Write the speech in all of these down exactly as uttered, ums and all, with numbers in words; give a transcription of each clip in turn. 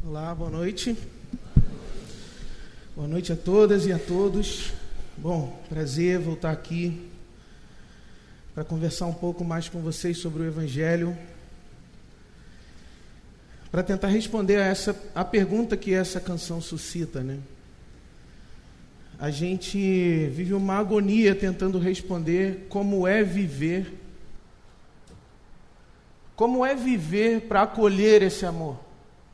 Olá, boa noite. Boa noite a todas e a todos. Bom, prazer voltar aqui para conversar um pouco mais com vocês sobre o Evangelho, para tentar responder a essa a pergunta que essa canção suscita, né? A gente vive uma agonia tentando responder como é viver, como é viver para acolher esse amor.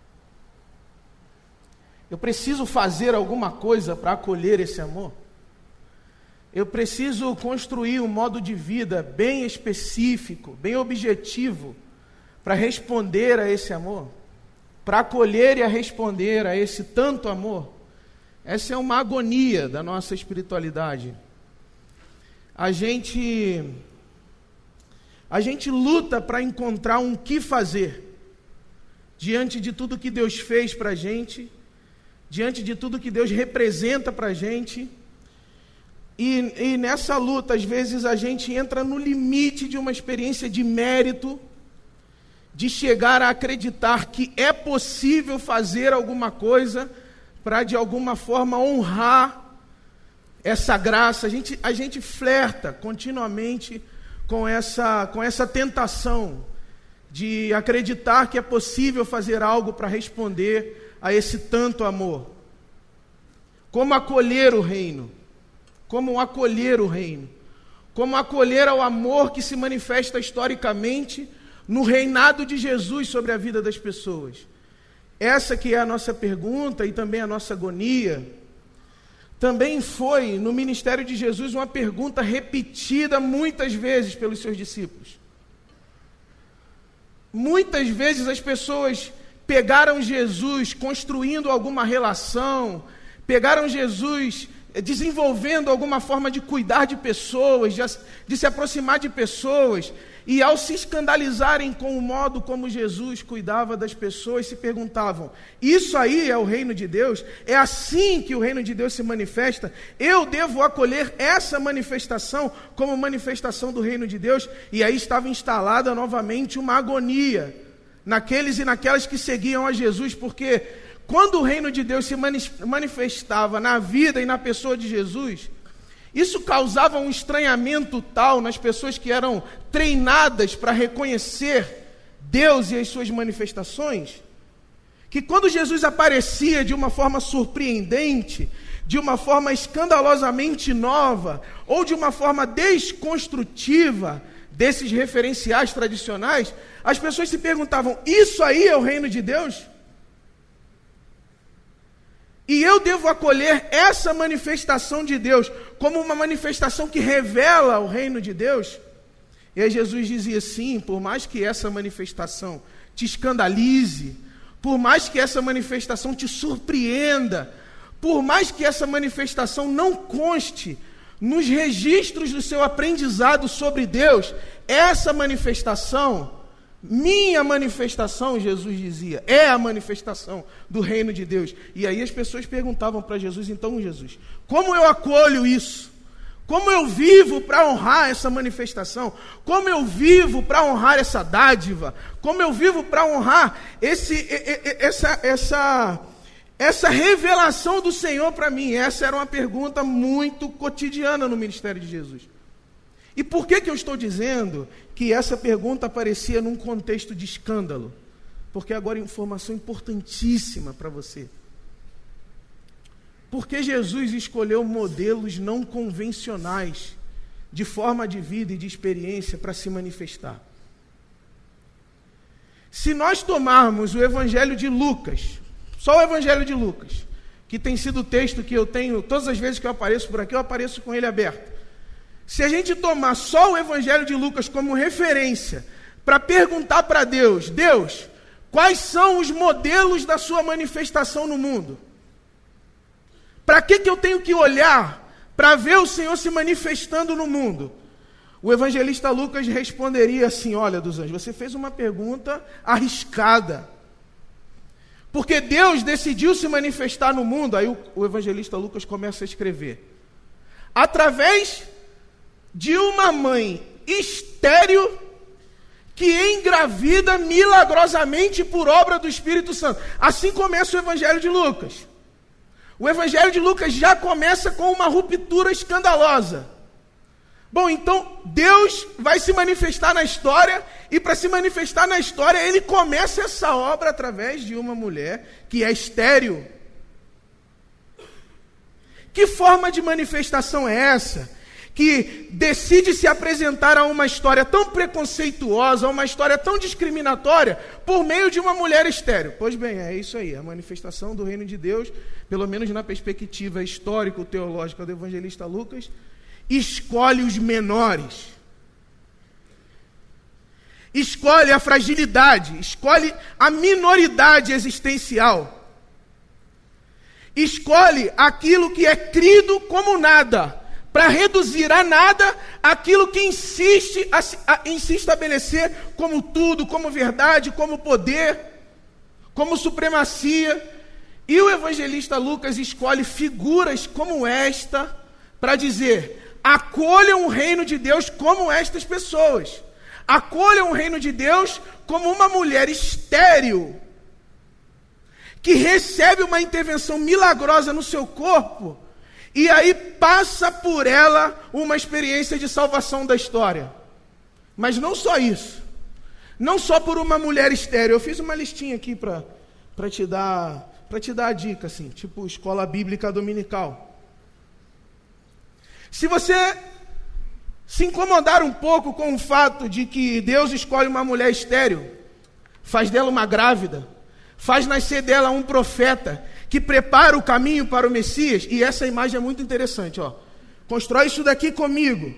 Eu preciso fazer alguma coisa para acolher esse amor? Eu preciso construir um modo de vida bem específico, bem objetivo, para responder a esse amor? Para acolher e a responder a esse tanto amor? Essa é uma agonia da nossa espiritualidade. A gente, a gente luta para encontrar um que fazer diante de tudo que Deus fez para a gente, diante de tudo que Deus representa para a gente, e, e nessa luta, às vezes, a gente entra no limite de uma experiência de mérito, de chegar a acreditar que é possível fazer alguma coisa para, de alguma forma, honrar essa graça. A gente, a gente flerta continuamente com essa, com essa tentação de acreditar que é possível fazer algo para responder a esse tanto amor. Como acolher o reino? Como acolher o reino? Como acolher ao amor que se manifesta historicamente no reinado de Jesus sobre a vida das pessoas? Essa que é a nossa pergunta e também a nossa agonia. Também foi no ministério de Jesus uma pergunta repetida muitas vezes pelos seus discípulos. Muitas vezes as pessoas pegaram Jesus construindo alguma relação, pegaram Jesus desenvolvendo alguma forma de cuidar de pessoas, de, de se aproximar de pessoas, e ao se escandalizarem com o modo como Jesus cuidava das pessoas, se perguntavam: isso aí é o reino de Deus? É assim que o reino de Deus se manifesta? Eu devo acolher essa manifestação como manifestação do reino de Deus? E aí estava instalada novamente uma agonia naqueles e naquelas que seguiam a Jesus, porque quando o reino de Deus se manifestava na vida e na pessoa de Jesus, isso causava um estranhamento tal nas pessoas que eram treinadas para reconhecer Deus e as suas manifestações, que quando Jesus aparecia de uma forma surpreendente, de uma forma escandalosamente nova, ou de uma forma desconstrutiva desses referenciais tradicionais, as pessoas se perguntavam: isso aí é o reino de Deus? E eu devo acolher essa manifestação de Deus como uma manifestação que revela o reino de Deus? E aí Jesus dizia: sim, por mais que essa manifestação te escandalize, por mais que essa manifestação te surpreenda, por mais que essa manifestação não conste nos registros do seu aprendizado sobre Deus, essa manifestação, minha manifestação, Jesus dizia, é a manifestação do reino de Deus. E aí as pessoas perguntavam para Jesus: então, Jesus, como eu acolho isso? Como eu vivo para honrar essa manifestação? Como eu vivo para honrar essa dádiva? Como eu vivo para honrar esse, essa, essa, essa revelação do Senhor para mim? Essa era uma pergunta muito cotidiana no ministério de Jesus. E por que que eu estou dizendo que essa pergunta aparecia num contexto de escândalo? Porque agora é informação importantíssima para você. Porque Jesus escolheu modelos não convencionais de forma de vida e de experiência para se manifestar. Se nós tomarmos o Evangelho de Lucas, só o Evangelho de Lucas, que tem sido o texto que eu tenho, todas as vezes que eu apareço por aqui, eu apareço com ele aberto. Se a gente tomar só o Evangelho de Lucas como referência para perguntar para Deus: Deus, quais são os modelos da sua manifestação no mundo? Para que que eu tenho que olhar para ver o Senhor se manifestando no mundo? O evangelista Lucas responderia assim: olha, dos anjos, você fez uma pergunta arriscada. Porque Deus decidiu se manifestar no mundo. Aí o, o evangelista Lucas começa a escrever: através de uma mãe estéril que engravida milagrosamente por obra do Espírito Santo. Assim começa o Evangelho de Lucas. O Evangelho de Lucas já começa com uma ruptura escandalosa. Bom, então Deus vai se manifestar na história, e para se manifestar na história, ele começa essa obra através de uma mulher que é estéril. Que forma de manifestação é essa? Que decide se apresentar a uma história tão preconceituosa, a uma história tão discriminatória, por meio de uma mulher estéril. Pois bem, é isso aí, a manifestação do reino de Deus, pelo menos na perspectiva histórico-teológica do evangelista Lucas, escolhe os menores. Escolhe a fragilidade, escolhe a minoridade existencial. Escolhe aquilo que é crido como nada, para reduzir a nada aquilo que insiste a, a, em se estabelecer como tudo, como verdade, como poder, como supremacia. E o evangelista Lucas escolhe figuras como esta para dizer: acolham o reino de Deus como estas pessoas. Acolham o reino de Deus como uma mulher estéril, que recebe uma intervenção milagrosa no seu corpo, e aí passa por ela uma experiência de salvação da história. Mas não só isso. Não só por uma mulher estéril. Eu fiz uma listinha aqui para para te dar, para te dar a dica, assim, tipo escola bíblica dominical. Se você se incomodar um pouco com o fato de que Deus escolhe uma mulher estéril, faz dela uma grávida, faz nascer dela um profeta que prepara o caminho para o Messias, e essa imagem é muito interessante, ó. Constrói isso daqui comigo.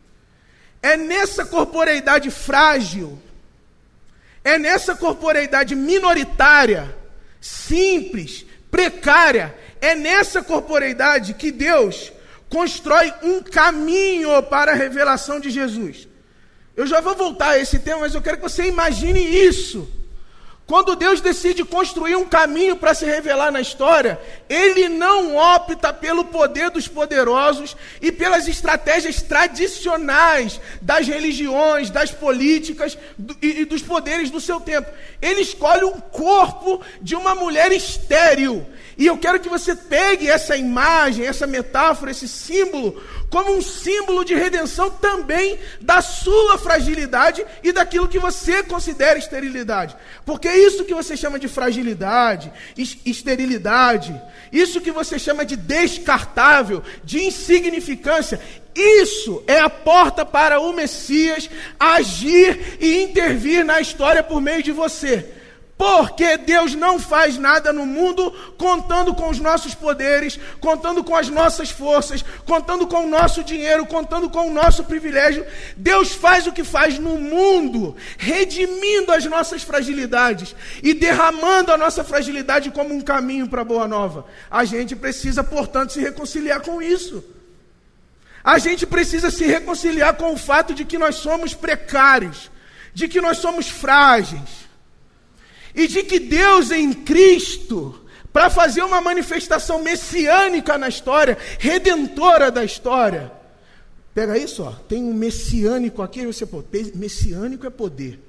É nessa corporeidade frágil, é nessa corporeidade minoritária, simples, precária, é nessa corporeidade que Deus constrói um caminho para a revelação de Jesus. Eu já vou voltar a esse tema, mas eu quero que você imagine isso. Quando Deus decide construir um caminho para se revelar na história, Ele não opta pelo poder dos poderosos e pelas estratégias tradicionais das religiões, das políticas e dos poderes do seu tempo. Ele escolhe um corpo de uma mulher estéril. E eu quero que você pegue essa imagem, essa metáfora, esse símbolo, como um símbolo de redenção também da sua fragilidade e daquilo que você considera esterilidade. Porque isso que você chama de fragilidade, esterilidade, isso que você chama de descartável, de insignificância, isso é a porta para o Messias agir e intervir na história por meio de você. Porque Deus não faz nada no mundo contando com os nossos poderes, contando com as nossas forças, contando com o nosso dinheiro, contando com o nosso privilégio. Deus faz o que faz no mundo, redimindo as nossas fragilidades e derramando a nossa fragilidade como um caminho para a boa nova. A gente precisa, portanto, se reconciliar com isso. A gente precisa se reconciliar com o fato de que nós somos precários, de que nós somos frágeis, e de que Deus em Cristo, para fazer uma manifestação messiânica na história, redentora da história. Pega isso, ó, tem um messiânico aqui, você, pô, messiânico é poder.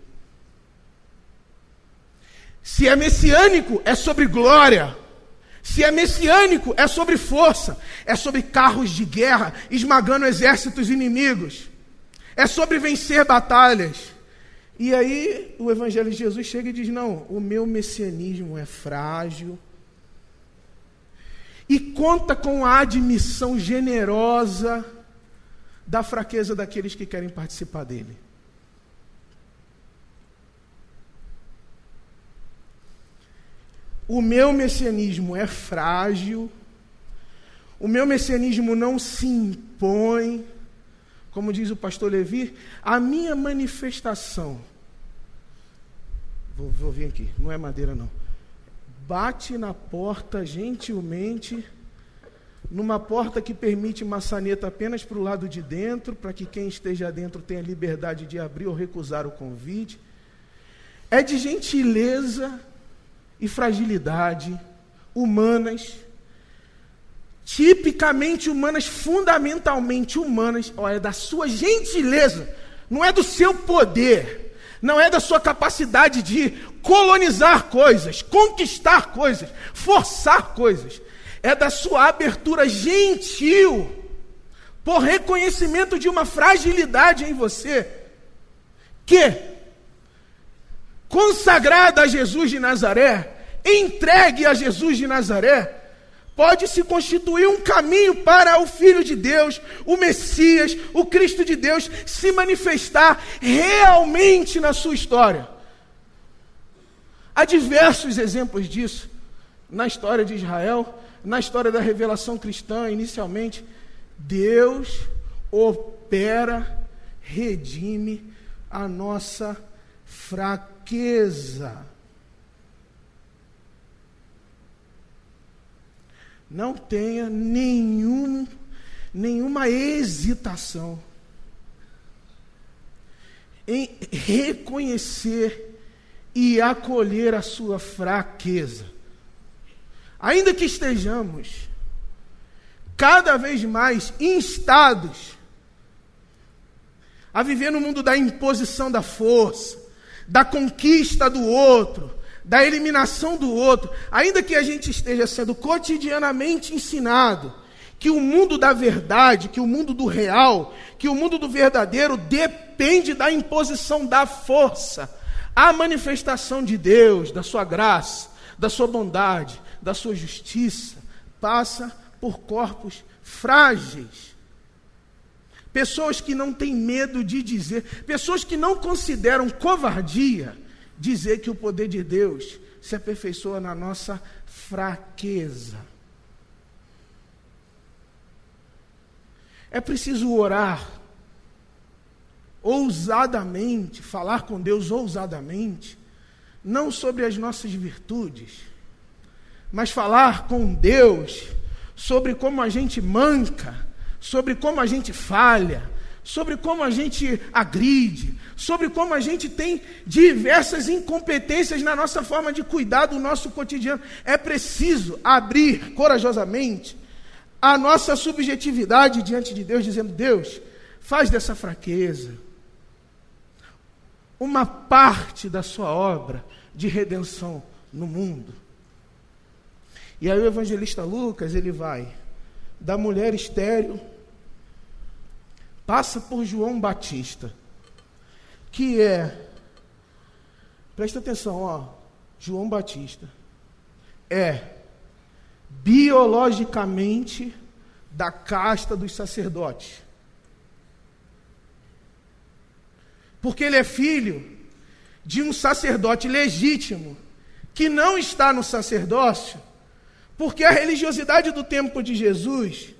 Se é messiânico, é sobre glória. Se é messiânico, é sobre força. É sobre carros de guerra esmagando exércitos inimigos. É sobre vencer batalhas. E aí o Evangelho de Jesus chega e diz: não, o meu messianismo é frágil. E conta com a admissão generosa da fraqueza daqueles que querem participar dele. O meu messianismo é frágil. O meu messianismo não se impõe. Como diz o pastor Levi, a minha manifestação, vou, vou vir aqui, não é madeira não, bate na porta gentilmente, numa porta que permite maçaneta apenas para o lado de dentro, para que quem esteja dentro tenha liberdade de abrir ou recusar o convite. É de gentileza e fragilidade humanas, tipicamente humanas, fundamentalmente humanas. Olha, da sua gentileza, não é do seu poder, não é da sua capacidade de colonizar coisas, conquistar coisas, forçar coisas. É da sua abertura gentil, por reconhecimento de uma fragilidade em você, que, consagrada a Jesus de Nazaré, entregue a Jesus de Nazaré, pode se constituir um caminho para o Filho de Deus, o Messias, o Cristo de Deus, se manifestar realmente na sua história. Há diversos exemplos disso na história de Israel, na história da revelação cristã, inicialmente. Deus opera, redime a nossa fraqueza. Não tenha nenhum, nenhuma hesitação em reconhecer e acolher a sua fraqueza. Ainda que estejamos cada vez mais instados a viver no mundo da imposição da força, da conquista do outro, da eliminação do outro, ainda que a gente esteja sendo cotidianamente ensinado que o mundo da verdade, que o mundo do real, que o mundo do verdadeiro depende da imposição da força, a manifestação de Deus, da sua graça, da sua bondade, da sua justiça, passa por corpos frágeis. Pessoas que não têm medo de dizer, pessoas que não consideram covardia dizer que o poder de Deus se aperfeiçoa na nossa fraqueza. É preciso orar ousadamente, falar com Deus ousadamente, não sobre as nossas virtudes, mas falar com Deus sobre como a gente manca, sobre como a gente falha, sobre como a gente agride, sobre como a gente tem diversas incompetências na nossa forma de cuidar do nosso cotidiano. É preciso abrir corajosamente a nossa subjetividade diante de Deus, dizendo: Deus, faz dessa fraqueza uma parte da sua obra de redenção no mundo. E aí o evangelista Lucas, ele vai da mulher estéril, passa por João Batista, que é, presta atenção, ó, João Batista é biologicamente da casta dos sacerdotes, porque ele é filho de um sacerdote legítimo, que não está no sacerdócio, porque a religiosidade do tempo de Jesus,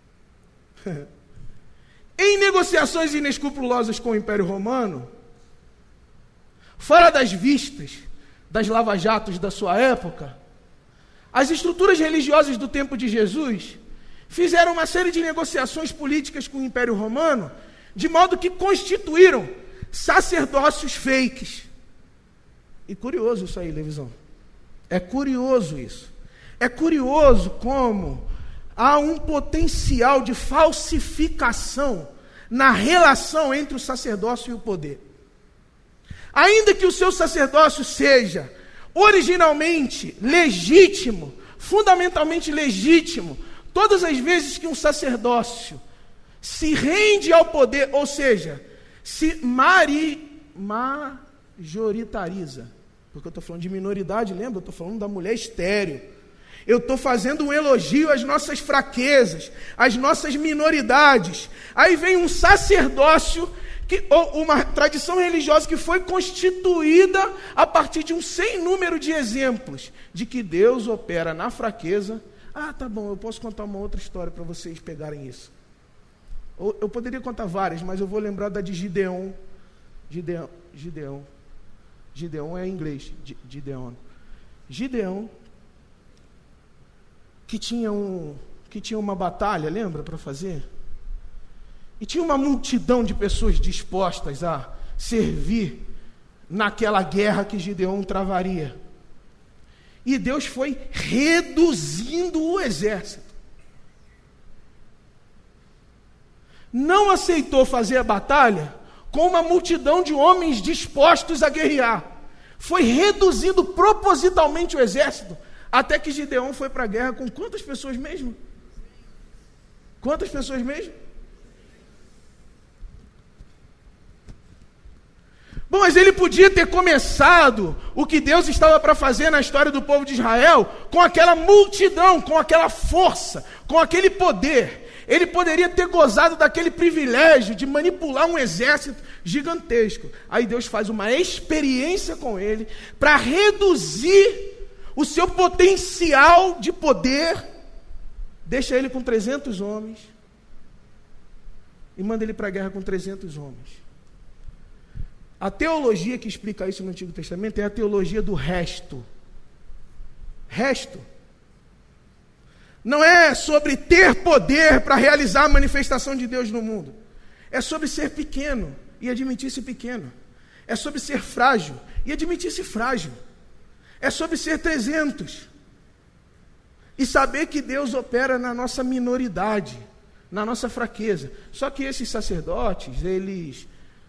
em negociações inescrupulosas com o Império Romano, fora das vistas das lava-jatos da sua época, as estruturas religiosas do tempo de Jesus fizeram uma série de negociações políticas com o Império Romano, de modo que constituíram sacerdócios fakes. E curioso isso aí, Levisão. É curioso isso. É curioso como há um potencial de falsificação na relação entre o sacerdócio e o poder. Ainda que o seu sacerdócio seja originalmente legítimo, fundamentalmente legítimo, todas as vezes que um sacerdócio se rende ao poder, ou seja, se mari, majoritariza, porque eu estou falando de minoridade, lembra? Eu estou falando da mulher estéril. Eu estou fazendo um elogio às nossas fraquezas, às nossas minoridades. Aí vem um sacerdócio, que, ou uma tradição religiosa que foi constituída a partir de um sem número de exemplos de que Deus opera na fraqueza. Ah, tá bom, eu posso contar uma outra história para vocês pegarem isso. Ou, eu poderia contar várias, mas eu vou lembrar da de Gideon. Gideon, Gideon. Gideon é em inglês, Gideon. Gideon, que tinha, um, que tinha uma batalha, lembra, para fazer? E tinha uma multidão de pessoas dispostas a servir naquela guerra que Gideon travaria. E Deus foi reduzindo o exército. Não aceitou fazer a batalha com uma multidão de homens dispostos a guerrear. Foi reduzindo propositalmente o exército, até que Gideão foi para a guerra com quantas pessoas mesmo? Quantas pessoas mesmo? Bom, mas ele podia ter começado o que Deus estava para fazer na história do povo de Israel com aquela multidão, com aquela força, com aquele poder. Ele poderia ter gozado daquele privilégio de manipular um exército gigantesco. Aí Deus faz uma experiência com ele para reduzir o seu potencial de poder, deixa ele com trezentos homens e manda ele para a guerra com trezentos homens. A teologia que explica isso no Antigo Testamento é a teologia do resto. Resto. Não é sobre ter poder para realizar a manifestação de Deus no mundo. É sobre ser pequeno e admitir-se pequeno. É sobre ser frágil e admitir-se frágil. É sobre ser trezentos e saber que Deus opera na nossa minoridade, na nossa fraqueza. Só que esses sacerdotes, eles...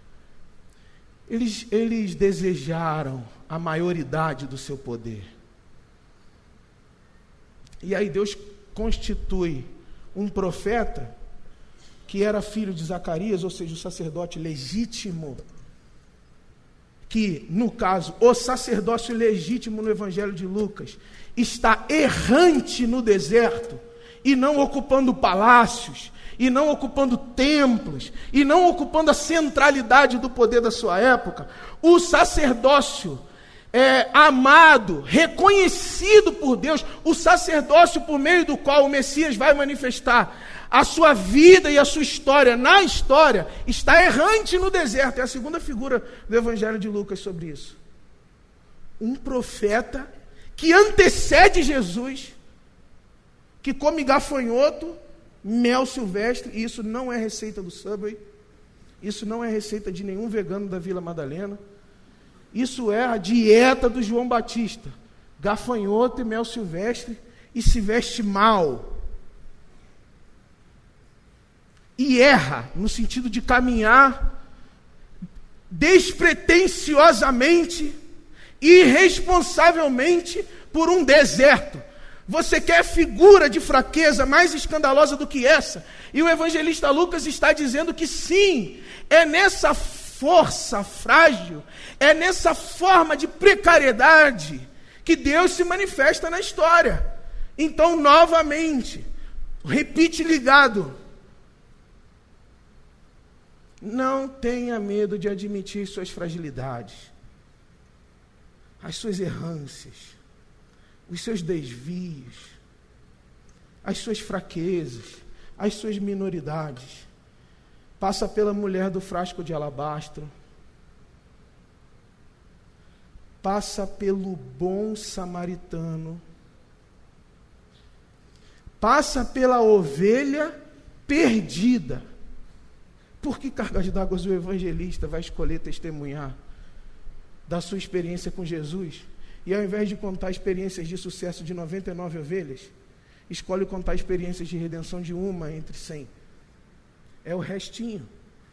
Eles, eles desejaram a maioridade do seu poder. E aí Deus constitui um profeta que era filho de Zacarias, ou seja, o sacerdote legítimo, que, no caso, o sacerdócio legítimo no Evangelho de Lucas, está errante no deserto, e não ocupando palácios, e não ocupando templos, e não ocupando a centralidade do poder da sua época. O sacerdócio é, amado, reconhecido por Deus, o sacerdócio por meio do qual o Messias vai manifestar a sua vida e a sua história na história, está errante no deserto. É a segunda figura do Evangelho de Lucas sobre isso. Um profeta que antecede Jesus, que come gafanhoto, mel silvestre, e isso não é receita do Subway, isso não é receita de nenhum vegano da Vila Madalena, isso é a dieta do João Batista, gafanhoto e mel silvestre, e se veste mal, e erra, no sentido de caminhar despretensiosamente, irresponsavelmente, por um deserto. Você quer figura de fraqueza mais escandalosa do que essa? E o evangelista Lucas está dizendo que sim, é nessa força frágil, é nessa forma de precariedade que Deus se manifesta na história. Então, novamente, repite ligado. Não tenha medo de admitir suas fragilidades, as suas errâncias, os seus desvios, as suas fraquezas, as suas minoridades. Passa pela mulher do frasco de alabastro, passa pelo bom samaritano, passa pela ovelha perdida. Por que cargas d'água o evangelista vai escolher testemunhar da sua experiência com Jesus? E ao invés de contar experiências de sucesso de noventa e nove ovelhas, escolhe contar experiências de redenção de uma entre cem. É o restinho.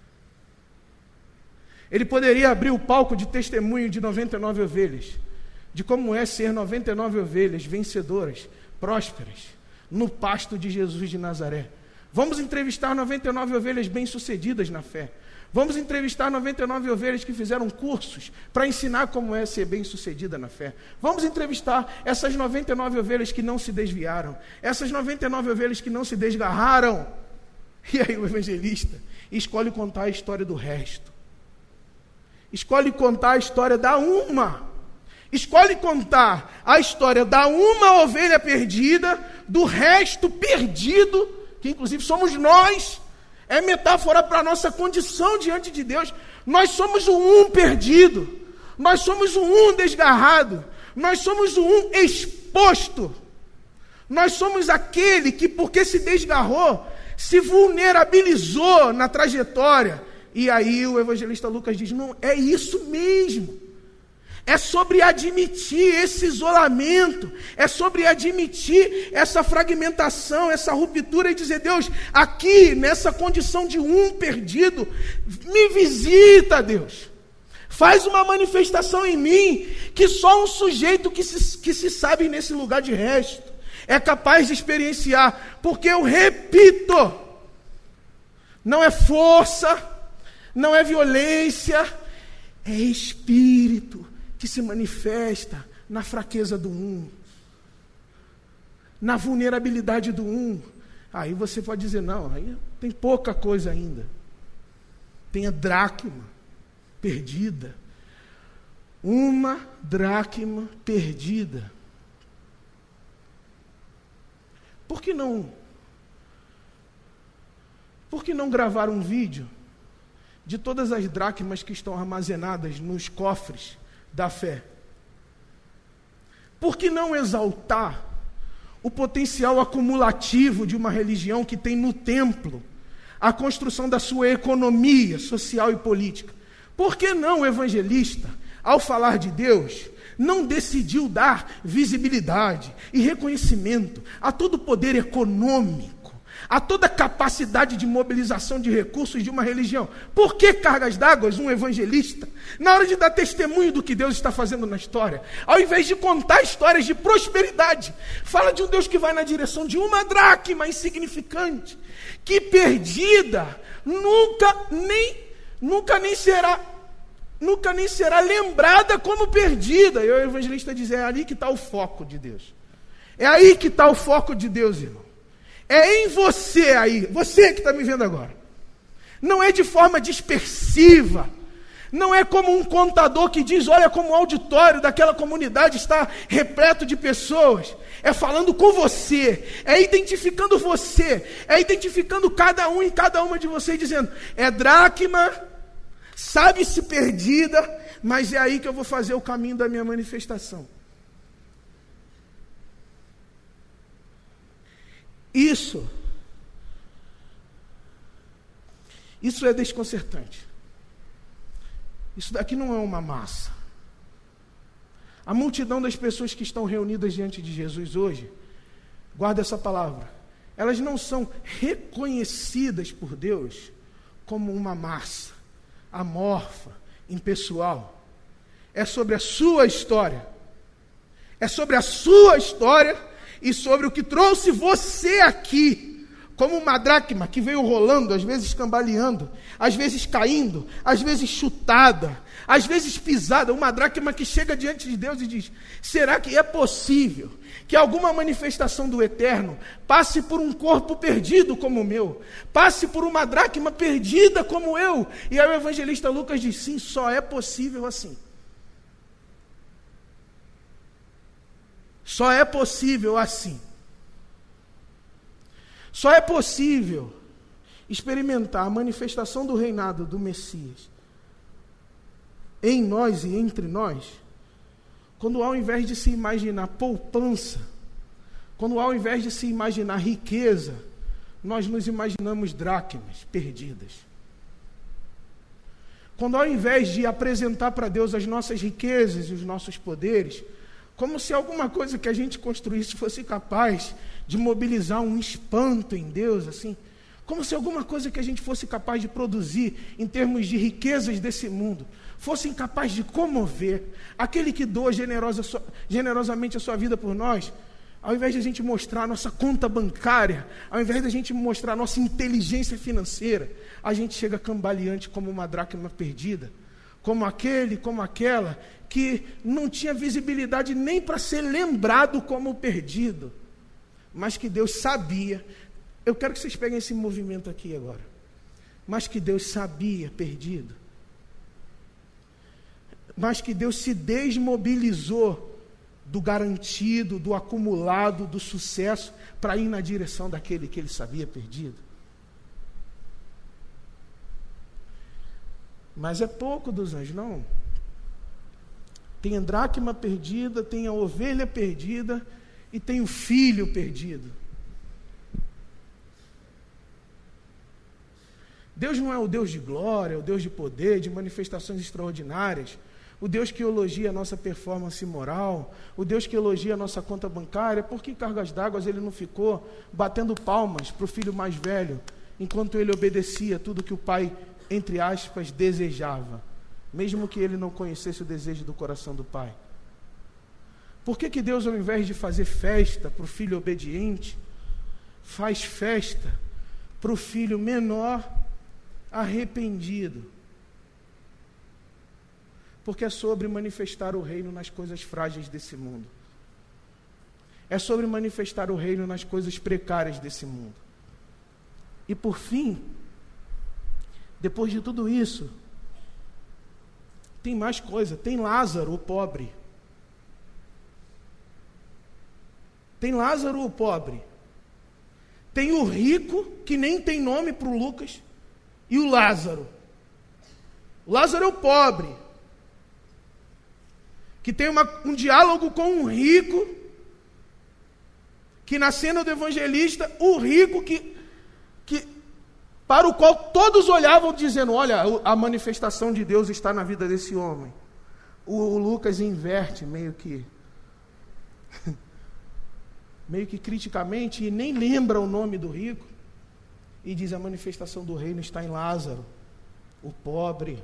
Ele poderia abrir o palco de testemunho de noventa e nove ovelhas, de como é ser noventa e nove ovelhas vencedoras, prósperas, no pasto de Jesus de Nazaré. Vamos entrevistar noventa e nove ovelhas bem-sucedidas na fé. Vamos entrevistar noventa e nove ovelhas que fizeram cursos para ensinar como é ser bem-sucedida na fé. Vamos entrevistar essas noventa e nove ovelhas que não se desviaram, essas noventa e nove ovelhas que não se desgarraram. E aí o evangelista escolhe contar a história do resto. Escolhe contar a história da uma. Escolhe contar a história da uma ovelha perdida, do resto perdido, que inclusive somos nós. É metáfora para a nossa condição diante de Deus. Nós somos o um perdido. Nós somos o um desgarrado. Nós somos o um exposto. Nós somos aquele que, porque se desgarrou, se vulnerabilizou na trajetória. E aí o evangelista Lucas diz, não, é isso mesmo. É sobre admitir esse isolamento, é sobre admitir essa fragmentação, essa ruptura e dizer: Deus, aqui nessa condição de um perdido, me visita, Deus. Faz uma manifestação em mim que só um sujeito que se, que se sabe nesse lugar de resto é capaz de experienciar. Porque eu repito, não é força, não é violência, é espírito que se manifesta na fraqueza do um, na vulnerabilidade do um. Aí você pode dizer: não, aí tem pouca coisa ainda. Tem a dracma perdida. Uma dracma perdida. Por que não? Por que não gravar um vídeo de todas as dracmas que estão armazenadas nos cofres da fé? Por que não exaltar o potencial acumulativo de uma religião que tem no templo a construção da sua economia social e política? Por que não o evangelista, ao falar de Deus, não decidiu dar visibilidade e reconhecimento a todo o poder econômico, a toda a capacidade de mobilização de recursos de uma religião? Por que cargas d'água um evangelista, na hora de dar testemunho do que Deus está fazendo na história, ao invés de contar histórias de prosperidade, fala de um Deus que vai na direção de uma dracma insignificante, que perdida, nunca nem, nunca nem será, nunca nem será lembrada como perdida? E o evangelista diz: é ali que está o foco de Deus. É aí que está o foco de Deus, irmão. É em você aí, você que está me vendo agora. Não é de forma dispersiva. Não é como um contador que diz: olha como o auditório daquela comunidade está repleto de pessoas. É falando com você, é identificando você, é identificando cada um e cada uma de vocês, dizendo: é dracma, sabe-se perdida, mas é aí que eu vou fazer o caminho da minha manifestação. Isso, isso é desconcertante. Isso daqui não é uma massa. A multidão das pessoas que estão reunidas diante de Jesus hoje, guarda essa palavra, elas não são reconhecidas por Deus como uma massa amorfa, impessoal. É sobre a sua história. É sobre a sua história e sobre o que trouxe você aqui, como uma dracma que veio rolando, às vezes cambaleando, às vezes caindo, às vezes chutada, às vezes pisada. Uma dracma que chega diante de Deus e diz: será que é possível que alguma manifestação do eterno passe por um corpo perdido como o meu, passe por uma dracma perdida como eu? E aí o evangelista Lucas diz: sim, só é possível assim. Só é possível assim. Só é possível experimentar a manifestação do reinado do Messias em nós e entre nós, quando ao invés de se imaginar poupança, quando ao invés de se imaginar riqueza, nós nos imaginamos dracmas perdidas. Quando ao invés de apresentar para Deus as nossas riquezas e os nossos poderes, como se alguma coisa que a gente construísse fosse capaz de mobilizar um espanto em Deus, assim, como se alguma coisa que a gente fosse capaz de produzir em termos de riquezas desse mundo fosse incapaz de comover aquele que doa generosa, generosamente a sua vida por nós. Ao invés de a gente mostrar a nossa conta bancária, ao invés de a gente mostrar a nossa inteligência financeira, a gente chega cambaleante como uma dracma perdida, como aquele, como aquela que não tinha visibilidade nem para ser lembrado como perdido, mas que Deus sabia. Eu quero que vocês peguem esse movimento aqui agora. Mas que Deus sabia perdido, mas que Deus se desmobilizou do garantido, do acumulado, do sucesso, para ir na direção daquele que ele sabia perdido. Mas é pouco dos anjos, não. Tem a dracma perdida, tem a ovelha perdida e tem o filho perdido. Deus não é o Deus de glória, é o Deus de poder, de manifestações extraordinárias, o Deus que elogia a nossa performance moral, o Deus que elogia a nossa conta bancária, por que cargas d'água ele não ficou batendo palmas para o filho mais velho, enquanto ele obedecia tudo que o pai, entre aspas, desejava, mesmo que ele não conhecesse o desejo do coração do pai? Por que que Deus, ao invés de fazer festa para o filho obediente, faz festa para o filho menor arrependido? Porque é sobre manifestar o reino nas coisas frágeis desse mundo. É sobre manifestar o reino nas coisas precárias desse mundo. E por fim, depois de tudo isso, tem mais coisa. Tem Lázaro, o pobre. Tem Lázaro, o pobre. Tem o rico, que nem tem nome para o Lucas, e o Lázaro. O Lázaro é o pobre, que tem uma, um diálogo com um rico, que na cena do evangelista, o rico que, que para o qual todos olhavam dizendo, olha, a manifestação de Deus está na vida desse homem. O, o Lucas inverte meio que, meio que criticamente, e nem lembra o nome do rico, e diz, a manifestação do reino está em Lázaro, o pobre.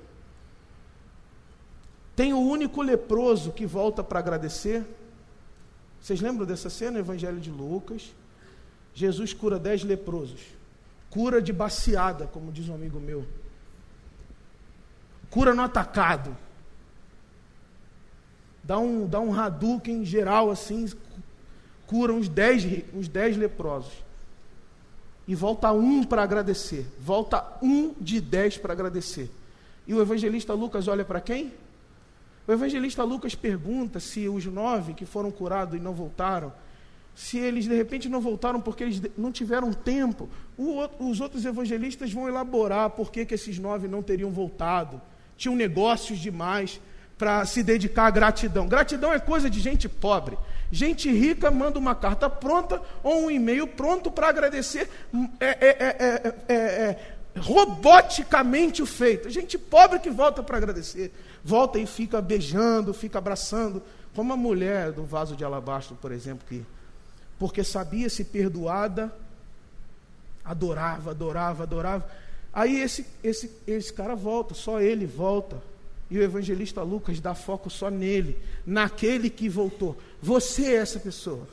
Tem o único leproso que volta para agradecer. Vocês lembram dessa cena no Evangelho de Lucas? Jesus cura dez leprosos. Cura de baciada, como diz um amigo meu. Cura no atacado. Dá um, dá um Hadouken geral assim, cura uns dez, uns dez leprosos. E volta um para agradecer. Volta um de dez para agradecer. E o evangelista Lucas olha para quem? O evangelista Lucas pergunta se os nove que foram curados e não voltaram, se eles de repente não voltaram porque eles não tiveram tempo. O, os outros evangelistas vão elaborar por que, que esses nove não teriam voltado. Tinham negócios demais para se dedicar à gratidão. Gratidão é coisa de gente pobre. Gente rica manda uma carta pronta ou um e-mail pronto para agradecer. É, é, é, é, é, é roboticamente o feito. Gente pobre que volta para agradecer. Volta e fica beijando, fica abraçando. Como a mulher do vaso de alabastro, por exemplo, que, porque sabia se perdoada, adorava, adorava, adorava. Aí esse, esse, esse cara volta, só ele volta. E o evangelista Lucas dá foco só nele, naquele que voltou. Você é essa pessoa.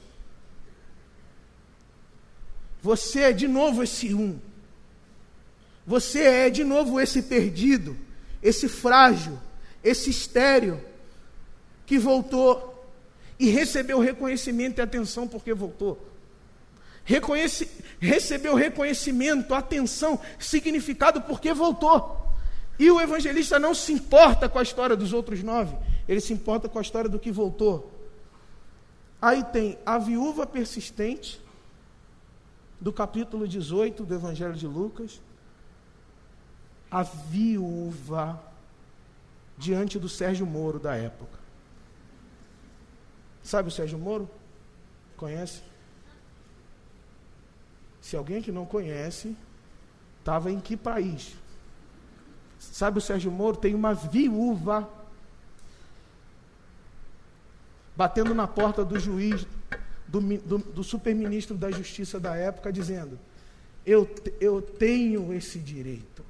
Você é de novo esse um. Você é de novo esse perdido, esse frágil, esse estéril, que voltou e recebeu reconhecimento e atenção porque voltou. Reconhece, recebeu reconhecimento, atenção, significado porque voltou. E o evangelista não se importa com a história dos outros nove, ele se importa com a história do que voltou. Aí tem a viúva persistente, do capítulo dezoito do Evangelho de Lucas. A viúva diante do Sérgio Moro da época. Sabe o Sérgio Moro? Conhece? Se alguém que não conhece, estava em que país? Sabe o Sérgio Moro? Tem uma viúva batendo na porta do juiz, do, do, do superministro da Justiça da época, dizendo, eu, eu tenho esse direito.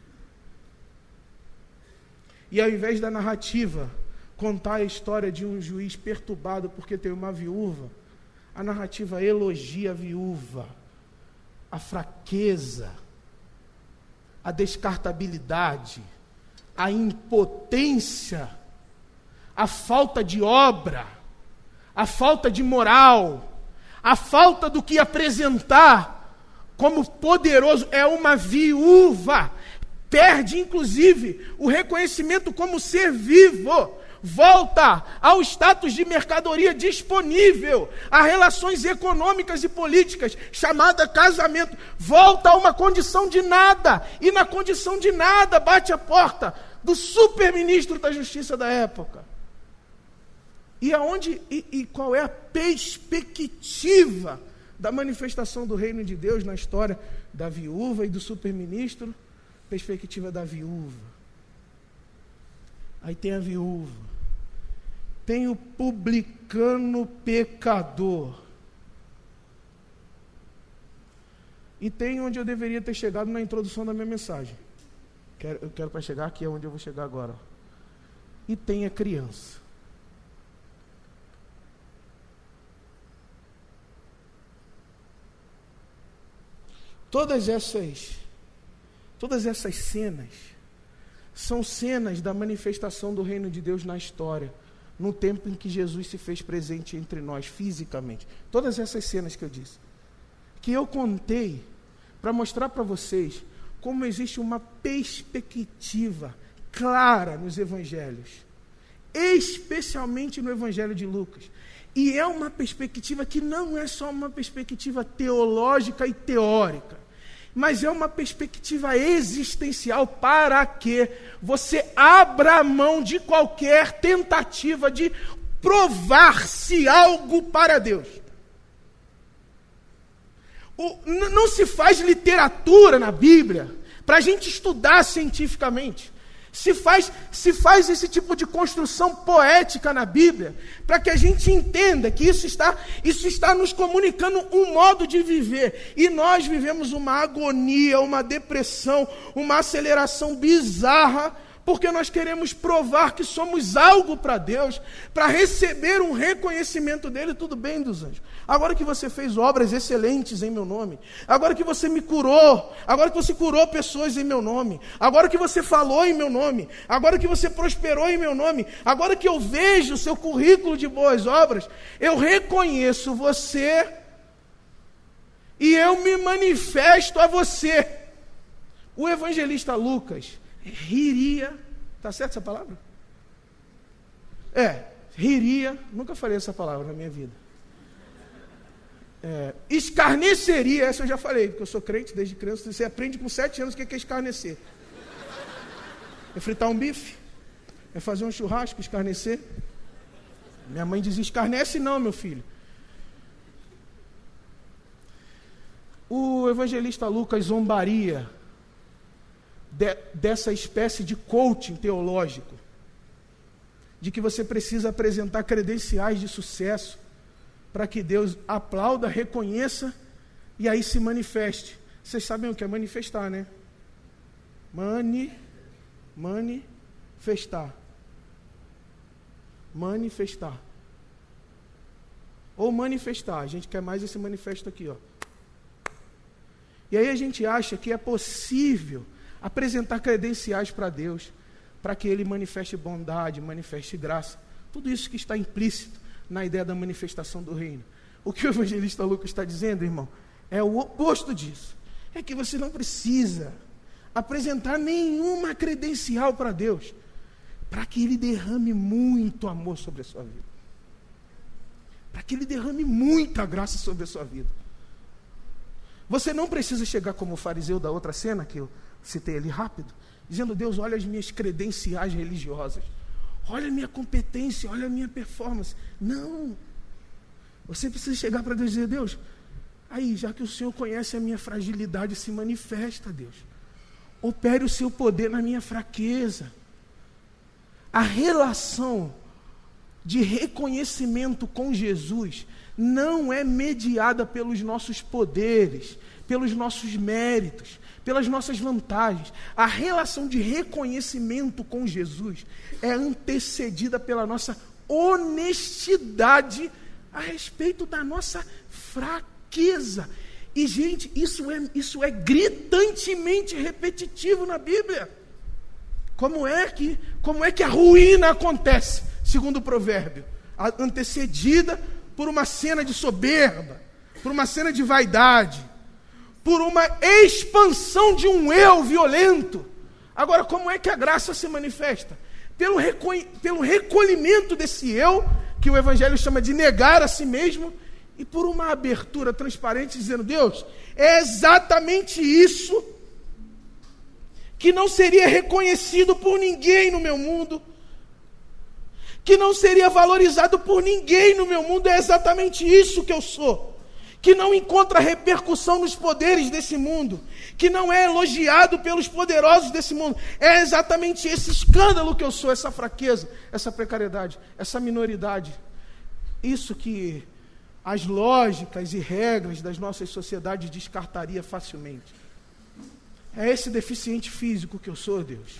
E ao invés da narrativa contar a história de um juiz perturbado porque tem uma viúva, a narrativa elogia a viúva, a fraqueza, a descartabilidade, a impotência, a falta de obra, a falta de moral, a falta do que apresentar como poderoso. É uma viúva. Perde, inclusive, o reconhecimento como ser vivo. Volta ao status de mercadoria disponível, a relações econômicas e políticas, chamada casamento. Volta a uma condição de nada. E na condição de nada bate a porta do superministro da Justiça da época. E, aonde, e, e qual é a perspectiva da manifestação do reino de Deus na história da viúva e do superministro? Perspectiva da viúva. Aí tem a viúva. Tem o publicano pecador. E tem onde eu deveria ter chegado na introdução da minha mensagem. Quero, eu quero para chegar aqui, é onde eu vou chegar agora. E tem a criança. Todas essas, todas essas cenas são cenas da manifestação do reino de Deus na história, no tempo em que Jesus se fez presente entre nós fisicamente. Todas essas cenas que eu disse, que eu contei para mostrar para vocês como existe uma perspectiva clara nos evangelhos, especialmente no evangelho de Lucas. E é uma perspectiva que não é só uma perspectiva teológica e teórica, mas é uma perspectiva existencial para que você abra mão de qualquer tentativa de provar-se algo para Deus. O, n- não se faz literatura na Bíblia para a gente estudar cientificamente. Se faz, se faz esse tipo de construção poética na Bíblia, para que a gente entenda que isso está, isso está nos comunicando um modo de viver. E nós vivemos uma agonia, uma depressão, uma aceleração bizarra, porque nós queremos provar que somos algo para Deus, para receber um reconhecimento dele. Tudo bem, dos anjos. Agora que você fez obras excelentes em meu nome, agora que você me curou, agora que você curou pessoas em meu nome, agora que você falou em meu nome, agora que você prosperou em meu nome, agora que eu vejo o seu currículo de boas obras, eu reconheço você e eu me manifesto a você. O evangelista Lucas riria, tá certo essa palavra? É, riria, nunca falei essa palavra na minha vida. É, escarneceria, essa eu já falei, porque eu sou crente desde criança. Você aprende com sete anos o que é escarnecer. É fritar um bife, é fazer um churrasco, escarnecer. Minha mãe dizia, escarnece não, meu filho. O evangelista Lucas zombaria de, dessa espécie de coaching teológico, de que você precisa apresentar credenciais de sucesso para que Deus aplauda, reconheça e aí se manifeste. Vocês sabem o que é manifestar, né? Mani, manifestar. Manifestar. Ou manifestar. A gente quer mais esse manifesto aqui, ó. E aí a gente acha que é possível apresentar credenciais para Deus, para que Ele manifeste bondade, manifeste graça. Tudo isso que está implícito na ideia da manifestação do reino. O que o evangelista Lucas está dizendo, irmão, é o oposto disso. É que você não precisa apresentar nenhuma credencial para Deus, para que Ele derrame muito amor sobre a sua vida. Para que Ele derrame muita graça sobre a sua vida. Você não precisa chegar como o fariseu da outra cena, que eu citei ali rápido, dizendo, Deus, olha as minhas credenciais religiosas. Olha a minha competência, olha a minha performance. Não. Você precisa chegar para Deus e dizer, Deus, aí, já que o Senhor conhece a minha fragilidade, se manifesta, Deus. Opere o seu poder na minha fraqueza. A relação de reconhecimento com Jesus não é mediada pelos nossos poderes, pelos nossos méritos, pelas nossas vantagens. A relação de reconhecimento com Jesus é antecedida pela nossa honestidade a respeito da nossa fraqueza. E, gente, isso é, isso é gritantemente repetitivo na Bíblia. Como é que, como é que a ruína acontece, segundo o provérbio? Antecedida por uma cena de soberba, por uma cena de vaidade, por uma expansão de um eu violento. Agora, como é que a graça se manifesta? Pelo, reco- pelo recolhimento desse eu, que o Evangelho chama de negar a si mesmo, e por uma abertura transparente, dizendo, Deus, é exatamente isso que não seria reconhecido por ninguém no meu mundo, que não seria valorizado por ninguém no meu mundo, é exatamente isso que eu sou. que não encontra repercussão nos poderes desse mundo, que não é elogiado pelos poderosos desse mundo. É exatamente esse escândalo que eu sou, essa fraqueza, essa precariedade, essa minoridade. Isso que as lógicas e regras das nossas sociedades descartaria facilmente. É esse deficiente físico que eu sou, Deus.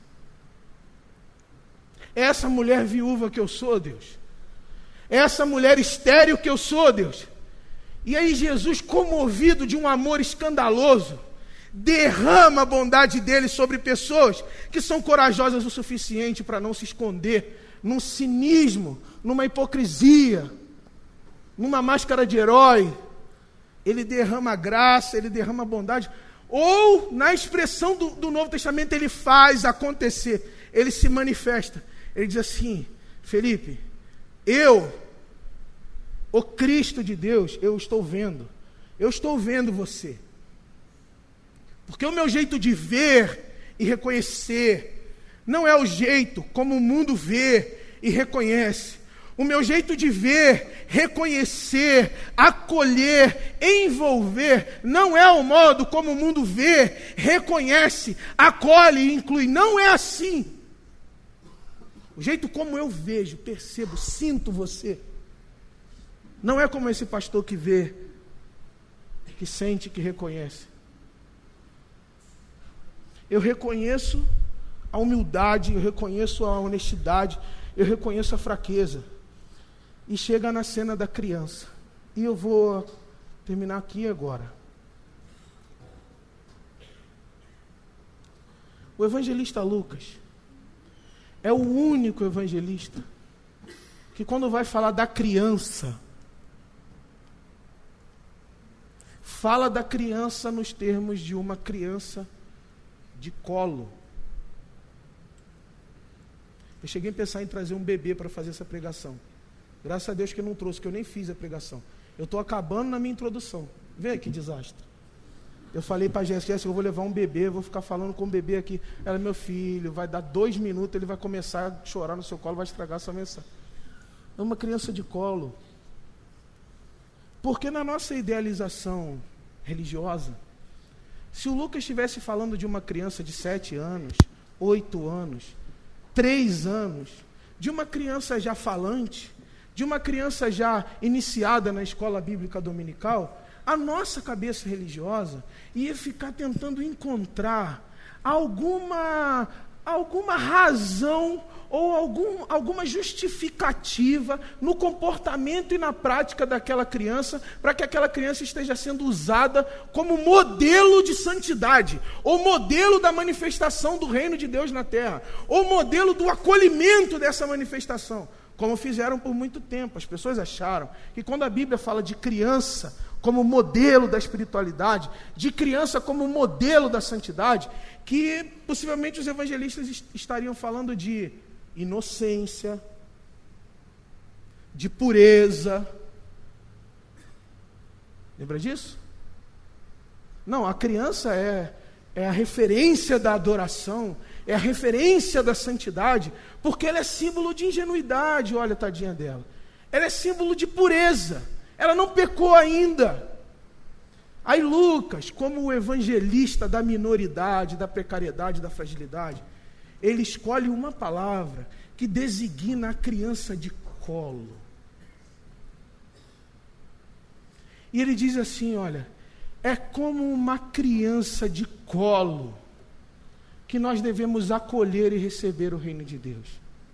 É essa mulher viúva que eu sou, Deus. É essa mulher estéril que eu sou, Deus. E aí Jesus, comovido de um amor escandaloso, derrama a bondade dele sobre pessoas que são corajosas o suficiente para não se esconder num cinismo, numa hipocrisia, numa máscara de herói. Ele derrama graça, ele derrama bondade. Ou, na expressão do, do Novo Testamento, ele faz acontecer, ele se manifesta. Ele diz assim: Felipe, eu, o Cristo de Deus, eu estou vendo, eu estou vendo você. Porque o meu jeito de ver e reconhecer não é o jeito como o mundo vê e reconhece. O meu jeito de ver, reconhecer, acolher, envolver, não é o modo como o mundo vê, reconhece, acolhe e inclui. Não é assim. O jeito como eu vejo, percebo, sinto você, não é como esse pastor que vê, que sente, que reconhece. Eu reconheço a humildade, eu reconheço a honestidade, eu reconheço a fraqueza. E chega na cena da criança. E eu vou terminar aqui agora. O evangelista Lucas é o único evangelista que, quando vai falar da criança, fala da criança nos termos de uma criança de colo. Eu cheguei a pensar em trazer um bebê para fazer essa pregação. Graças a Deus que eu não trouxe, que eu nem fiz a pregação. Eu estou acabando na minha introdução. Vê que desastre. Eu falei para a Jéssica, Jéssica, eu vou levar um bebê, eu vou ficar falando com o bebê aqui. Ela, meu filho, vai dar dois minutos, ele vai começar a chorar no seu colo, vai estragar a sua mensagem. É uma criança de colo. Porque na nossa idealização religiosa, se o Lucas estivesse falando de uma criança de sete anos, oito anos, três anos, de uma criança já falante, de uma criança já iniciada na escola bíblica dominical, a nossa cabeça religiosa ia ficar tentando encontrar alguma, alguma razão ou algum, alguma justificativa no comportamento e na prática daquela criança, para que aquela criança esteja sendo usada como modelo de santidade, ou modelo da manifestação do reino de Deus na terra, ou modelo do acolhimento dessa manifestação, como fizeram por muito tempo. As pessoas acharam que quando a Bíblia fala de criança como modelo da espiritualidade, de criança como modelo da santidade, que possivelmente os evangelistas estariam falando de inocência, de pureza. Lembra disso? Não, a criança é, é a referência da adoração, é a referência da santidade, porque ela é símbolo de ingenuidade. Olha, tadinha dela. Ela é símbolo de pureza. Ela não pecou ainda. Aí Lucas, como o evangelista da minoridade, da precariedade, da fragilidade, ele escolhe uma palavra que designa a criança de colo. E ele diz assim, olha, é como uma criança de colo que nós devemos acolher e receber o reino de Deus.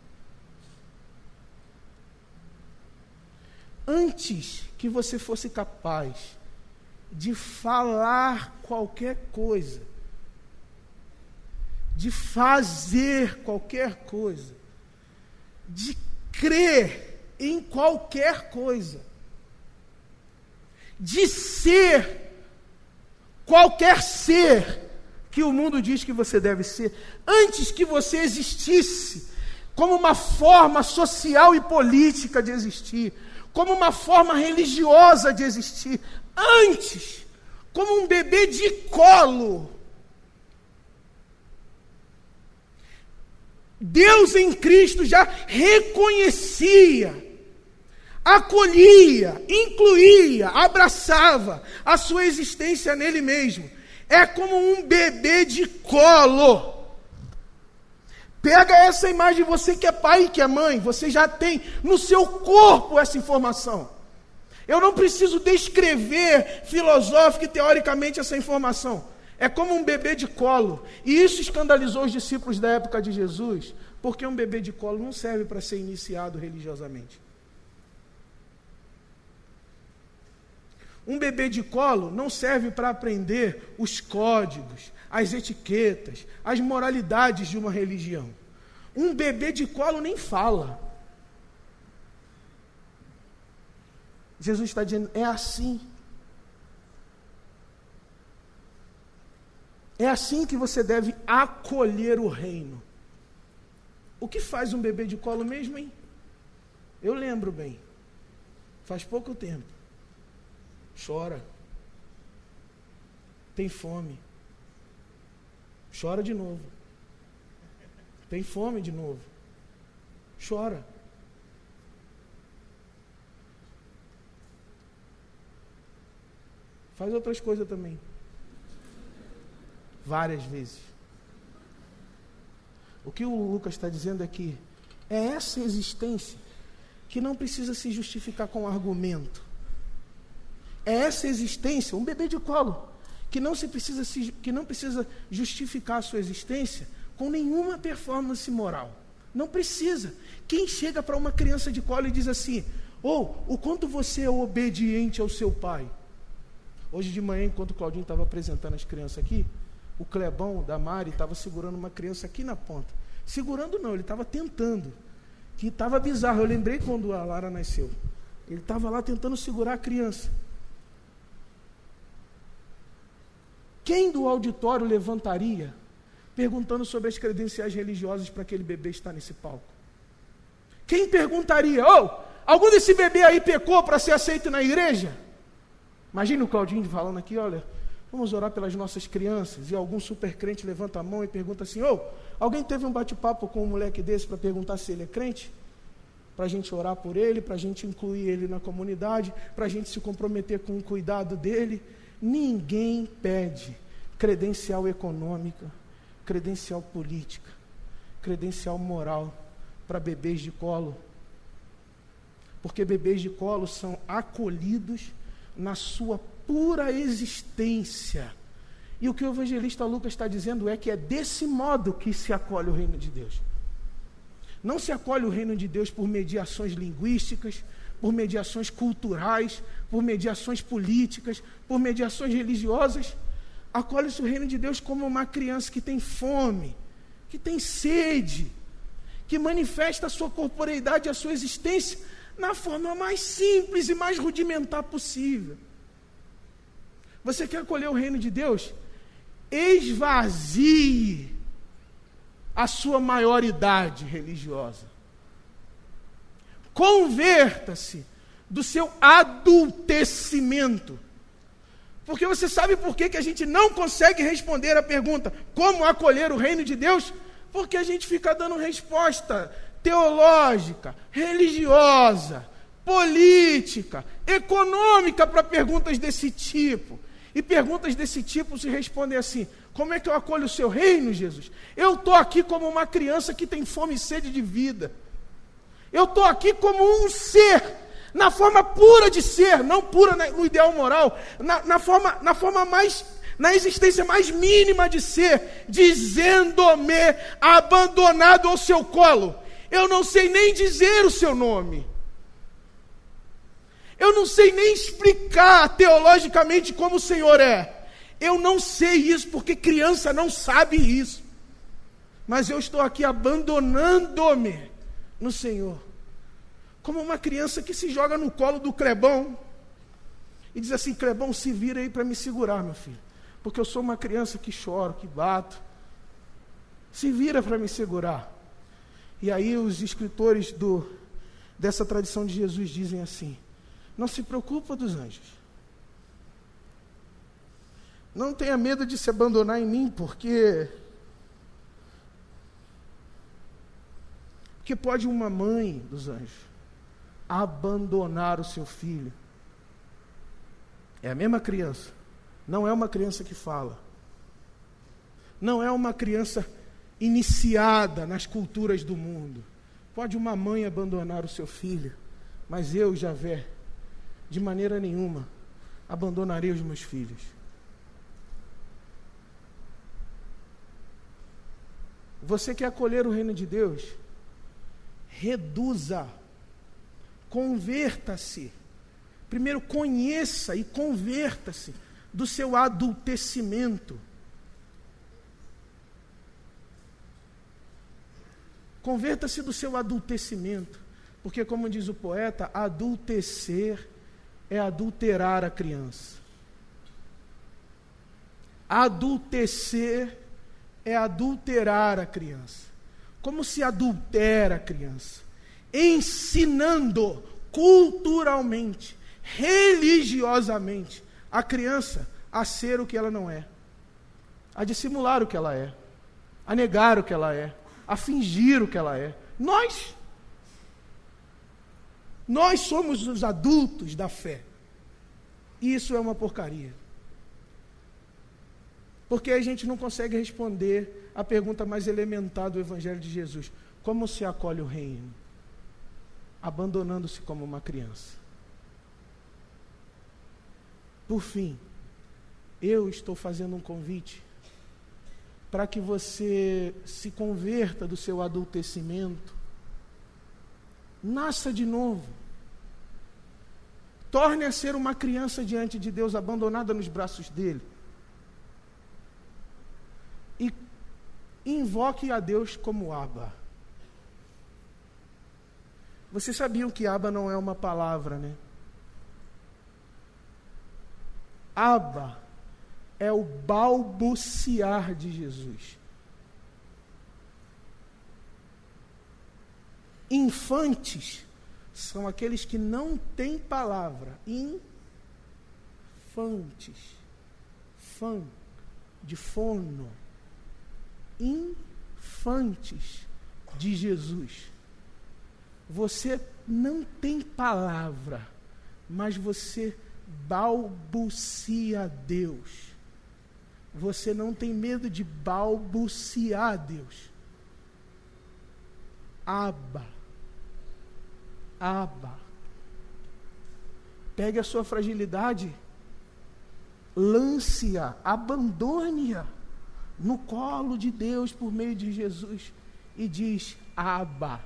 Antes que você fosse capaz de falar qualquer coisa, de fazer qualquer coisa, de crer em qualquer coisa, de ser qualquer ser que o mundo diz que você deve ser, antes que você existisse como uma forma social e política de existir, como uma forma religiosa de existir, antes, como um bebê de colo, Deus em Cristo já reconhecia acolhia, incluía, abraçava a sua existência nele mesmo. É como um bebê de colo. Pega essa imagem, você que é pai e que é mãe, você já tem no seu corpo essa informação. Eu não preciso descrever filosófica e teoricamente essa informação. É como um bebê de colo. E isso escandalizou os discípulos da época de Jesus, porque um bebê de colo não serve para ser iniciado religiosamente. Um bebê de colo não serve para aprender os códigos, as etiquetas, as moralidades de uma religião. Um bebê de colo nem fala. Jesus está dizendo, é assim. É assim que você deve acolher o reino. O que faz um bebê de colo mesmo, hein? Eu lembro bem. Faz pouco tempo. Chora. Tem fome. Chora de novo. Tem fome de novo. Chora. Faz outras coisas também. Várias vezes. O que o Lucas está dizendo é que é essa existência que não precisa se justificar com argumento. É essa existência, um bebê de colo, que não, se precisa, se, que não precisa justificar a sua existência com nenhuma performance moral. Não precisa. Quem chega para uma criança de colo e diz assim, ou oh, o quanto você é obediente ao seu pai? Hoje de manhã, enquanto o Claudinho estava apresentando as crianças aqui, o Clebão da Mari estava segurando uma criança aqui na ponta. Segurando não, ele estava tentando. Que estava bizarro. Eu lembrei quando a Lara nasceu. Ele estava lá tentando segurar a criança. Quem do auditório levantaria perguntando sobre as credenciais religiosas para aquele bebê estar nesse palco? Quem perguntaria, oh, algum desse bebê aí pecou para ser aceito na igreja? Imagina o Claudinho falando aqui, olha, vamos orar pelas nossas crianças, e algum super crente levanta a mão e pergunta assim, ô, oh, alguém teve um bate-papo com um moleque desse para perguntar se ele é crente? Para a gente orar por ele, para a gente incluir ele na comunidade, para a gente se comprometer com o cuidado dele. Ninguém pede credencial econômica, credencial política, credencial moral para bebês de colo. Porque bebês de colo são acolhidos na sua pura existência. E o que o evangelista Lucas está dizendo é que é desse modo que se acolhe o reino de Deus. Não se acolhe o reino de Deus por mediações linguísticas, por mediações culturais, por mediações políticas, por mediações religiosas. Acolhe-se o reino de Deus como uma criança que tem fome, que tem sede, que manifesta a sua corporeidade, a sua existência na forma mais simples e mais rudimentar possível. Você quer acolher o reino de Deus? Esvazie a sua maioridade religiosa. Converta-se do seu adultecimento. Porque você sabe por que, que a gente não consegue responder a pergunta como acolher o reino de Deus? Porque a gente fica dando resposta teológica, religiosa, política, econômica para perguntas desse tipo. E perguntas desse tipo se respondem assim, como é que eu acolho o seu reino, Jesus? Eu estou aqui como uma criança que tem fome e sede de vida. Eu estou aqui como um ser, na forma pura de ser, não pura no ideal moral, na, na, forma, na forma mais, na existência mais mínima de ser, dizendo-me abandonado ao seu colo. Eu não sei nem dizer o seu nome. Eu não sei nem explicar teologicamente como o Senhor é. Eu não sei isso, porque criança não sabe isso. Mas eu estou aqui abandonando-me no Senhor. Como uma criança que se joga no colo do Clebão e diz assim, Clebão, se vira aí para me segurar, meu filho. Porque eu sou uma criança que choro, que bato. Se vira para me segurar. E aí os escritores do, dessa tradição de Jesus dizem assim, não se preocupa dos anjos. Não tenha medo de se abandonar em mim, porque... Porque pode uma mãe dos anjos abandonar o seu filho. É a mesma criança. Não é uma criança que fala. Não é uma criança iniciada nas culturas do mundo. Pode uma mãe abandonar o seu filho, mas eu, Javé, de maneira nenhuma, abandonarei os meus filhos. Você quer acolher o reino de Deus? Reduza, converta-se. Primeiro conheça e converta-se do seu adultecimento. Converta-se do seu adultecimento, porque, como diz o poeta, adultecer é adulterar a criança. Adultecer é adulterar a criança. Como se adultera a criança? Ensinando culturalmente, religiosamente, a criança a ser o que ela não é, a dissimular o que ela é, a negar o que ela é, a fingir o que ela é. Nós, nós somos os adultos da fé. E isso é uma porcaria. Porque a gente não consegue responder a pergunta mais elementar do Evangelho de Jesus: como se acolhe o reino? Abandonando-se como uma criança. Por fim, eu estou fazendo um convite para que você se converta do seu adultecimento, nasça de novo, torne a ser uma criança diante de Deus, abandonada nos braços dele, e invoque a Deus como Abba. Vocês sabiam que Abba não é uma palavra, né? Abba é o balbuciar de Jesus. Infantes são aqueles que não têm palavra. Infantes. Fã, de fono. Infantes de Jesus. Você não tem palavra, mas você balbucia a Deus. Você não tem medo de balbuciar a Deus. Abba. Abba. Pegue a sua fragilidade, lance-a, abandone-a no colo de Deus por meio de Jesus e diz: Abba.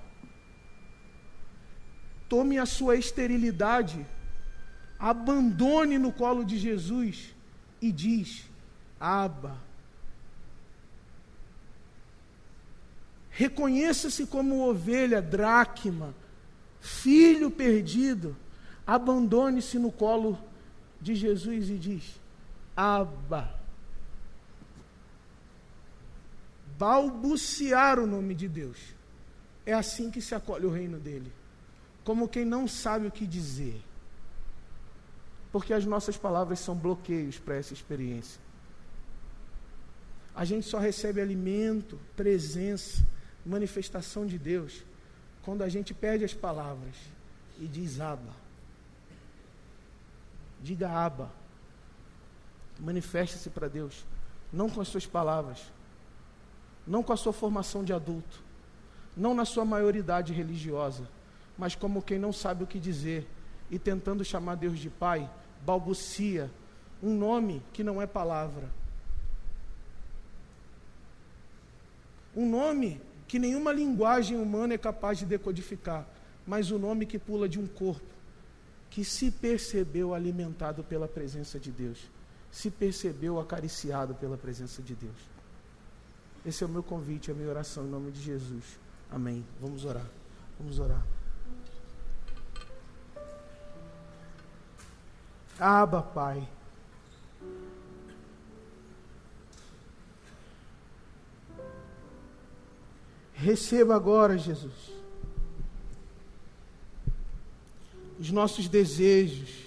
Tome a sua esterilidade, abandone no colo de Jesus e diz: Abba. Reconheça-se como ovelha, dracma, filho perdido. Abandone-se no colo de Jesus e diz: Abba. Balbuciar o nome de Deus. É assim que se acolhe o reino dele. Como quem não sabe o que dizer. Porque as nossas palavras são bloqueios para essa experiência. A gente só recebe alimento, presença, manifestação de Deus quando a gente perde as palavras e diz Abba. Diga Abba. Manifeste-se para Deus, não com as suas palavras, não com a sua formação de adulto, não na sua maioridade religiosa, mas como quem não sabe o que dizer e tentando chamar Deus de Pai, balbucia um nome que não é palavra. Um nome que nenhuma linguagem humana é capaz de decodificar, mas o nome que pula de um corpo que se percebeu alimentado pela presença de Deus, se percebeu acariciado pela presença de Deus. Esse é o meu convite, a minha oração em nome de Jesus. Amém. Vamos orar. Vamos orar. Abba, Pai. Receba agora, Jesus, os nossos desejos,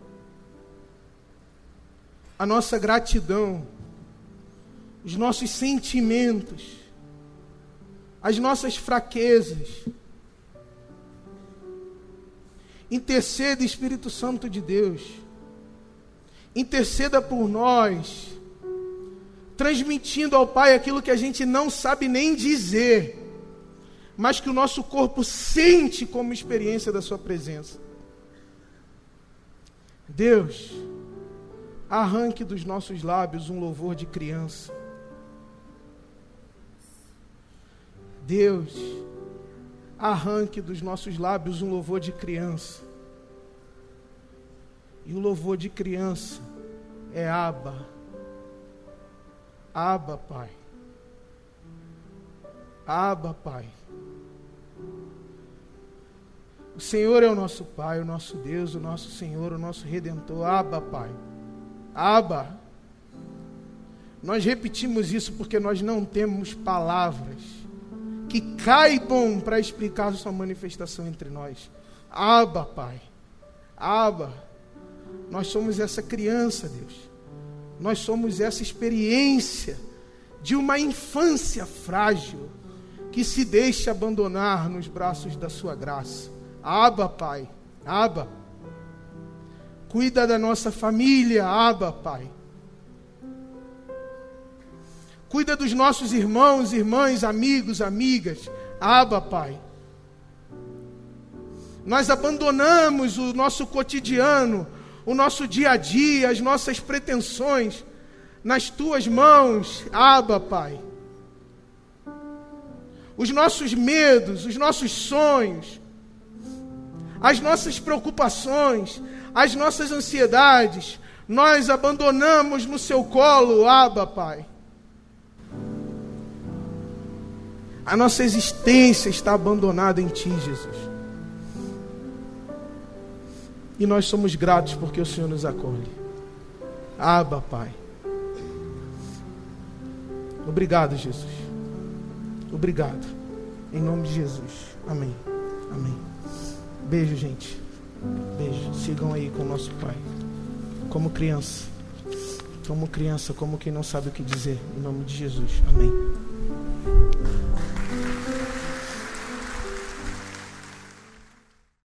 a nossa gratidão, os nossos sentimentos, as nossas fraquezas. Interceda, Espírito Santo de Deus. Interceda por nós, transmitindo ao Pai aquilo que a gente não sabe nem dizer, mas que o nosso corpo sente como experiência da sua presença. Deus, arranque dos nossos lábios um louvor de criança. Deus, arranque dos nossos lábios um louvor de criança. E o louvor de criança é Abba. Abba, Pai. Abba, Pai. O Senhor é o nosso Pai, o nosso Deus, o nosso Senhor, o nosso Redentor. Abba, Pai. Abba. Nós repetimos isso porque nós não temos palavras que caibam para explicar a sua manifestação entre nós. Abba, Pai. Abba. Nós somos essa criança, Deus. Nós somos essa experiência de uma infância frágil que se deixa abandonar nos braços da sua graça. Abba, Pai. Abba. Cuida da nossa família. Abba, Pai. Cuida dos nossos irmãos, irmãs, amigos, amigas. Abba, Pai. Nós abandonamos o nosso cotidiano, o nosso dia a dia, as nossas pretensões nas Tuas mãos. Abba, Pai. Os nossos medos, os nossos sonhos, as nossas preocupações, as nossas ansiedades, nós abandonamos no Seu colo. Abba, Pai. A nossa existência está abandonada em Ti, Jesus. E nós somos gratos porque o Senhor nos acolhe. Abba, Pai. Obrigado, Jesus. Obrigado. Em nome de Jesus. Amém. Amém. Beijo, gente. Beijo. Sigam aí com o nosso Pai. Como criança. Como criança, como quem não sabe o que dizer. Em nome de Jesus. Amém.